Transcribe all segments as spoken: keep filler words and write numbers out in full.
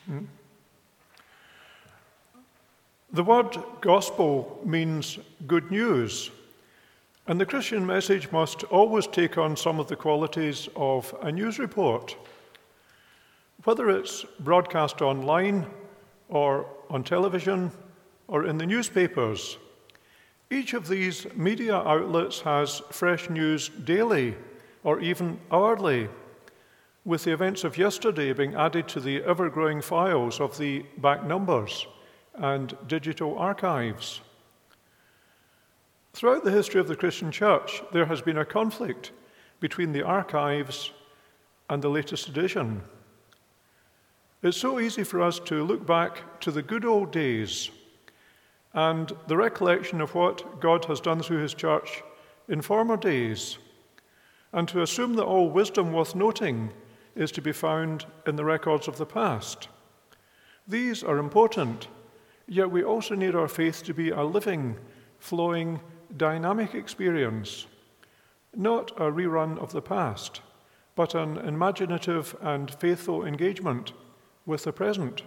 Hmm? The word gospel means good news, and the Christian message must always take on some of the qualities of a news report. Whether it's broadcast online or on television or in the newspapers, each of these media outlets has fresh news daily or even hourly, with the events of yesterday being added to the ever-growing files of the back numbers and digital archives. Throughout the history of the Christian Church, there has been a conflict between the archives and the latest edition. It's so easy for us to look back to the good old days and the recollection of what God has done through his church in former days, and to assume that all wisdom worth noting is to be found in the records of the past. These are important, yet we also need our faith to be a living, flowing, dynamic experience, not a rerun of the past, but an imaginative and faithful engagement with the present.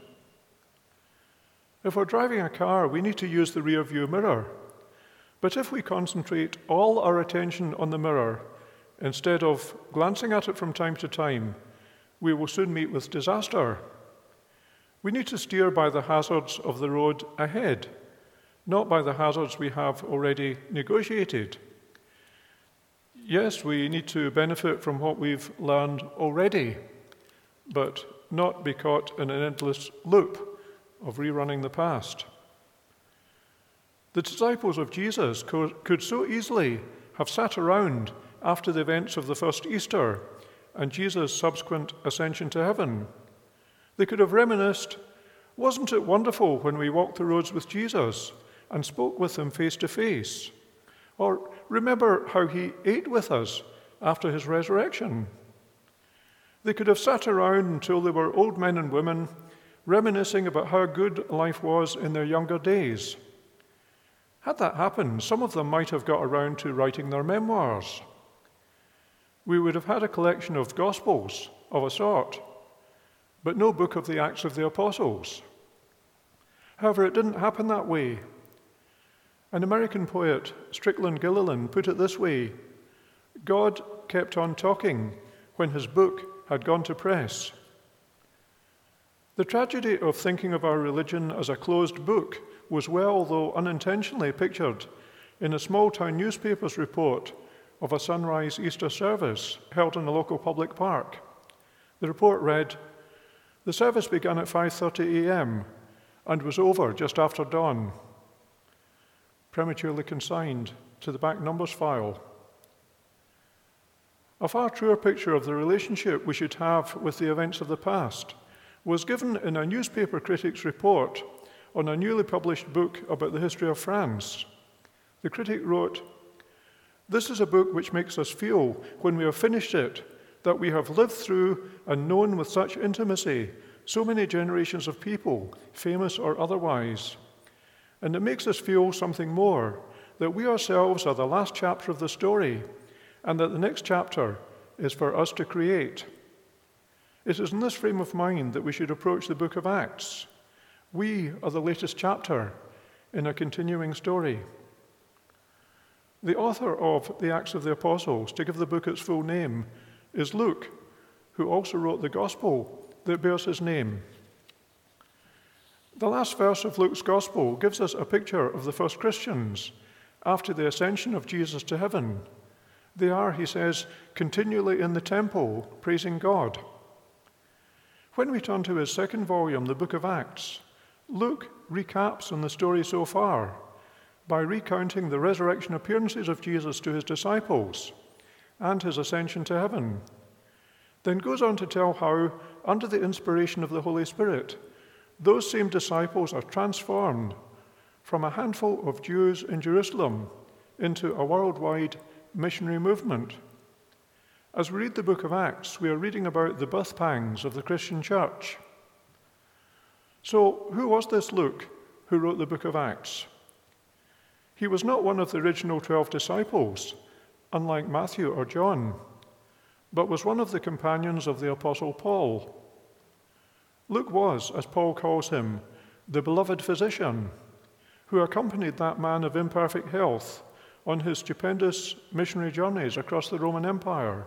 If we're driving a car, we need to use the rear view mirror. But if we concentrate all our attention on the mirror, instead of glancing at it from time to time, we will soon meet with disaster. We need to steer by the hazards of the road ahead, not by the hazards we have already negotiated. Yes, we need to benefit from what we've learned already, but not be caught in an endless loop of rerunning the past. The disciples of Jesus could so easily have sat around after the events of the first Easter and Jesus' subsequent ascension to heaven. They could have reminisced, wasn't it wonderful when we walked the roads with Jesus and spoke with him face to face? Or remember how he ate with us after his resurrection? They could have sat around until they were old men and women, reminiscing about how good life was in their younger days. Had that happened, some of them might have got around to writing their memoirs. We would have had a collection of Gospels of a sort, but no book of the Acts of the Apostles. However, it didn't happen that way. An American poet, Strickland Gilliland, put it this way: God kept on talking when his book had gone to press. The tragedy of thinking of our religion as a closed book was well, though unintentionally, pictured in a small-town newspaper's report of a sunrise Easter service held in a local public park. The report read, "The service began at five thirty a.m. and was over just after dawn," prematurely consigned to the back numbers file. A far truer picture of the relationship we should have with the events of the past was given in a newspaper critic's report on a newly published book about the history of France. The critic wrote, "This is a book which makes us feel, when we have finished it, that we have lived through and known with such intimacy so many generations of people, famous or otherwise. And it makes us feel something more, that we ourselves are the last chapter of the story, and that the next chapter is for us to create." It is in this frame of mind that we should approach the book of Acts. We are the latest chapter in a continuing story. The author of the Acts of the Apostles, to give the book its full name, is Luke, who also wrote the Gospel that bears his name. The last verse of Luke's Gospel gives us a picture of the first Christians after the ascension of Jesus to heaven. They are, he says, continually in the temple, praising God. When we turn to his second volume, the book of Acts, Luke recaps on the story so far by recounting the resurrection appearances of Jesus to his disciples and his ascension to heaven, then goes on to tell how, under the inspiration of the Holy Spirit, those same disciples are transformed from a handful of Jews in Jerusalem into a worldwide missionary movement. As we read the book of Acts, we are reading about the birth pangs of the Christian church. So, who was this Luke who wrote the book of Acts? He was not one of the original twelve disciples, unlike Matthew or John, but was one of the companions of the Apostle Paul. Luke was, as Paul calls him, the beloved physician who accompanied that man of imperfect health on his stupendous missionary journeys across the Roman Empire.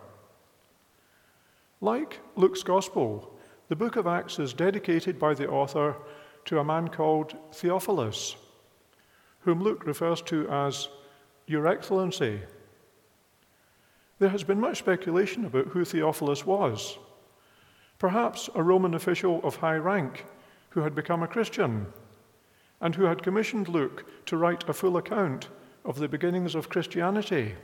Like Luke's Gospel, the book of Acts is dedicated by the author to a man called Theophilus, whom Luke refers to as Your Excellency. There has been much speculation about who Theophilus was. Perhaps a Roman official of high rank who had become a Christian and who had commissioned Luke to write a full account of the beginnings of Christianity.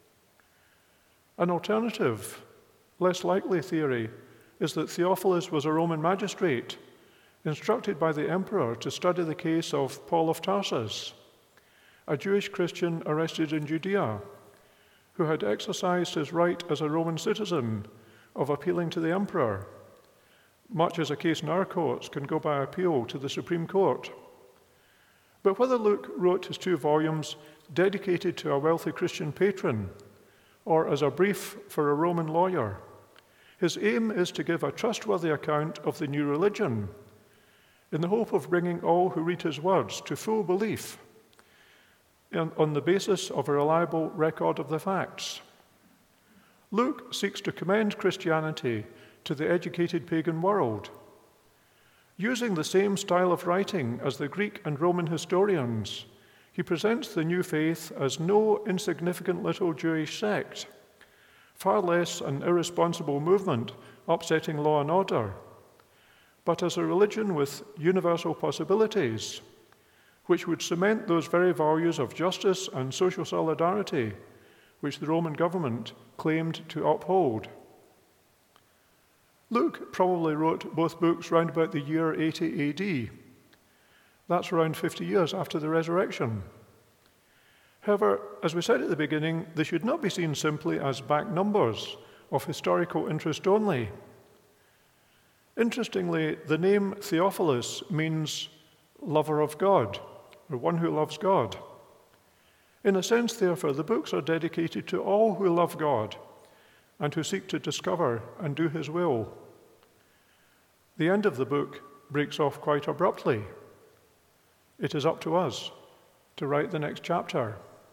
An alternative, less likely theory is that Theophilus was a Roman magistrate instructed by the emperor to study the case of Paul of Tarsus, a Jewish Christian arrested in Judea, who had exercised his right as a Roman citizen of appealing to the emperor, much as a case in our courts can go by appeal to the Supreme Court. But whether Luke wrote his two volumes dedicated to a wealthy Christian patron or as a brief for a Roman lawyer, his aim is to give a trustworthy account of the new religion in the hope of bringing all who read his words to full belief on the basis of a reliable record of the facts. Luke seeks to commend Christianity to the educated pagan world. Using the same style of writing as the Greek and Roman historians, he presents the new faith as no insignificant little Jewish sect, far less an irresponsible movement upsetting law and order, but as a religion with universal possibilities, which would cement those very values of justice and social solidarity which the Roman government claimed to uphold. Luke probably wrote both books round about the year eighty A D. That's around fifty years after the resurrection. However, as we said at the beginning, they should not be seen simply as back numbers of historical interest only. Interestingly, the name Theophilus means lover of God, or one who loves God. In a sense, therefore, the books are dedicated to all who love God and who seek to discover and do his will. The end of the book breaks off quite abruptly. It is up to us to write the next chapter.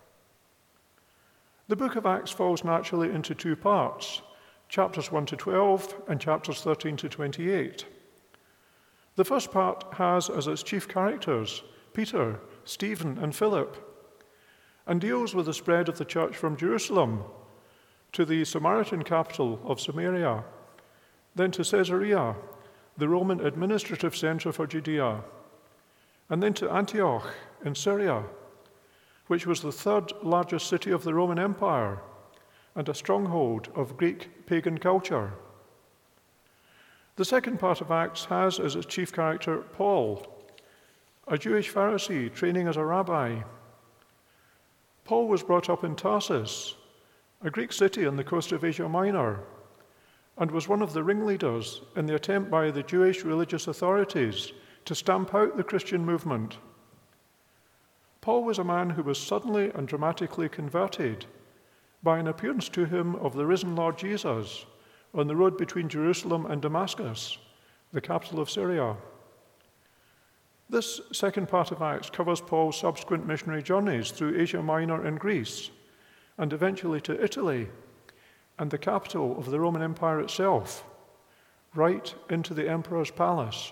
The book of Acts falls naturally into two parts, chapters one to twelve and chapters thirteen to twenty-eight. The first part has as its chief characters Peter, Stephen, and Philip, and deals with the spread of the church from Jerusalem to the Samaritan capital of Samaria, then to Caesarea, the Roman administrative center for Judea, and then to Antioch in Syria, which was the third largest city of the Roman Empire and a stronghold of Greek pagan culture. The second part of Acts has as its chief character Paul, a Jewish Pharisee training as a rabbi. Paul was brought up in Tarsus, a Greek city on the coast of Asia Minor, and was one of the ringleaders in the attempt by the Jewish religious authorities to stamp out the Christian movement. Paul was a man who was suddenly and dramatically converted by an appearance to him of the risen Lord Jesus on the road between Jerusalem and Damascus, the capital of Syria. This second part of Acts covers Paul's subsequent missionary journeys through Asia Minor and Greece, and eventually to Italy, and the capital of the Roman Empire itself, right into the emperor's palace.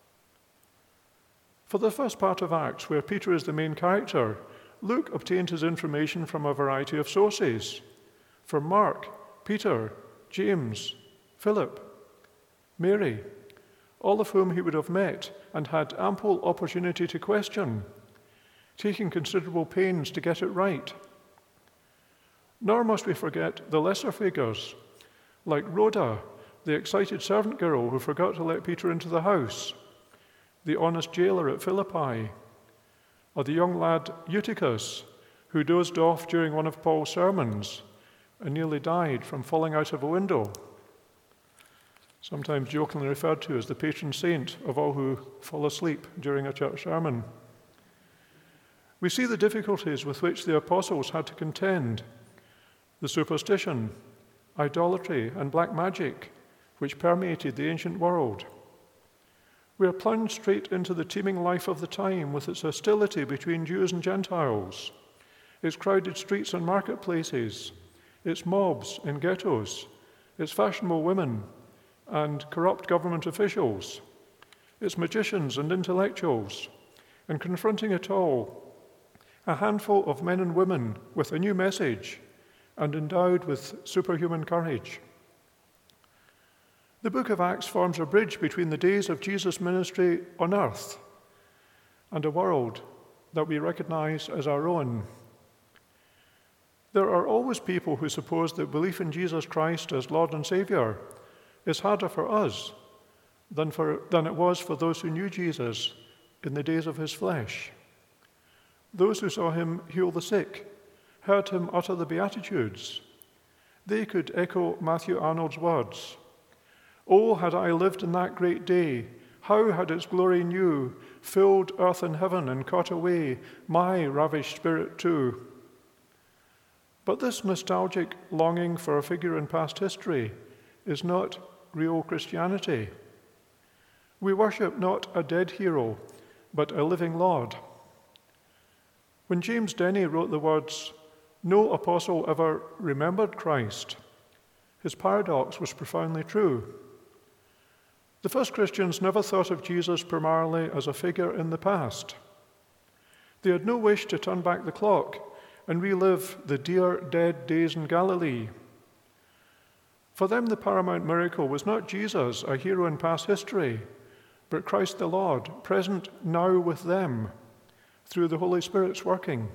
For the first part of Acts, where Peter is the main character, Luke obtained his information from a variety of sources, from Mark, Peter, James, Philip, Mary, all of whom he would have met and had ample opportunity to question, taking considerable pains to get it right. Nor must we forget the lesser figures, like Rhoda, the excited servant girl who forgot to let Peter into the house, the honest jailer at Philippi, or the young lad Eutychus, who dozed off during one of Paul's sermons and nearly died from falling out of a window, sometimes jokingly referred to as the patron saint of all who fall asleep during a church sermon. We see the difficulties with which the apostles had to contend, the superstition, idolatry, and black magic which permeated the ancient world. We are plunged straight into the teeming life of the time with its hostility between Jews and Gentiles, its crowded streets and marketplaces, its mobs in ghettos, its fashionable women and corrupt government officials, its magicians and intellectuals, and confronting it all, a handful of men and women with a new message and endowed with superhuman courage. The book of Acts forms a bridge between the days of Jesus' ministry on earth and a world that we recognize as our own. There are always people who suppose that belief in Jesus Christ as Lord and Savior is harder for us than, for, than it was for those who knew Jesus in the days of his flesh. Those who saw him heal the sick, heard him utter the Beatitudes, they could echo Matthew Arnold's words, "Oh, had I lived in that great day, how had its glory new filled earth and heaven and caught away my ravished spirit too." But this nostalgic longing for a figure in past history is not real Christianity. We worship not a dead hero, but a living Lord. When James Denney wrote the words, "No apostle ever remembered Christ," his paradox was profoundly true. The first Christians never thought of Jesus primarily as a figure in the past. They had no wish to turn back the clock and relive the dear dead days in Galilee. For them, the paramount miracle was not Jesus, a hero in past history, but Christ the Lord, present now with them through the Holy Spirit's working.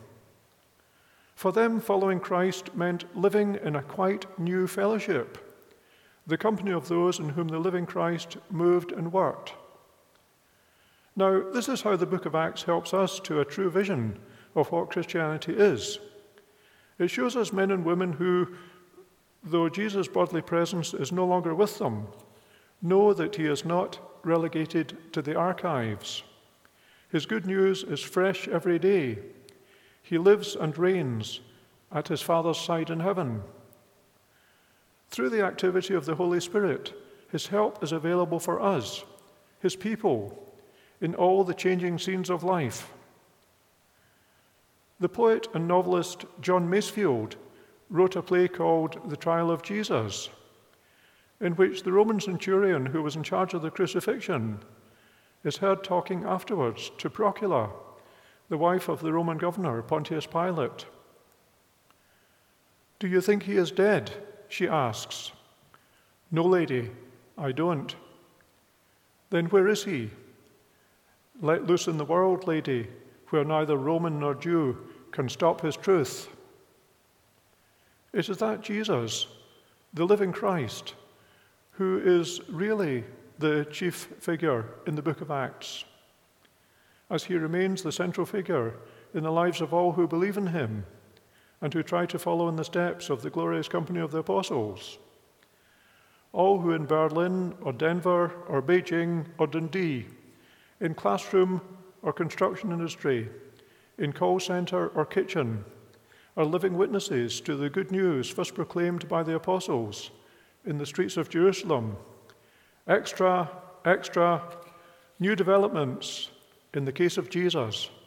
For them, following Christ meant living in a quite new fellowship, the company of those in whom the living Christ moved and worked. Now, this is how the book of Acts helps us to a true vision of what Christianity is. It shows us men and women who, though Jesus' bodily presence is no longer with them, know that he is not relegated to the archives. His good news is fresh every day. He lives and reigns at his Father's side in heaven. Through the activity of the Holy Spirit, his help is available for us, his people, in all the changing scenes of life. The poet and novelist John Masefield wrote a play called The Trial of Jesus, in which the Roman centurion who was in charge of the crucifixion is heard talking afterwards to Procula, the wife of the Roman governor, Pontius Pilate. "Do you think he is dead?" she asks. "No, lady, I don't." "Then where is he?" "Let loose in the world, lady, where neither Roman nor Jew can stop his truth." It is that Jesus, the living Christ, who is really the chief figure in the book of Acts, as he remains the central figure in the lives of all who believe in him and who try to follow in the steps of the glorious company of the apostles. All who in Berlin or Denver or Beijing or Dundee, in classroom or construction industry, in call center or kitchen, are living witnesses to the good news first proclaimed by the apostles in the streets of Jerusalem. Extra, extra, new developments in the case of Jesus.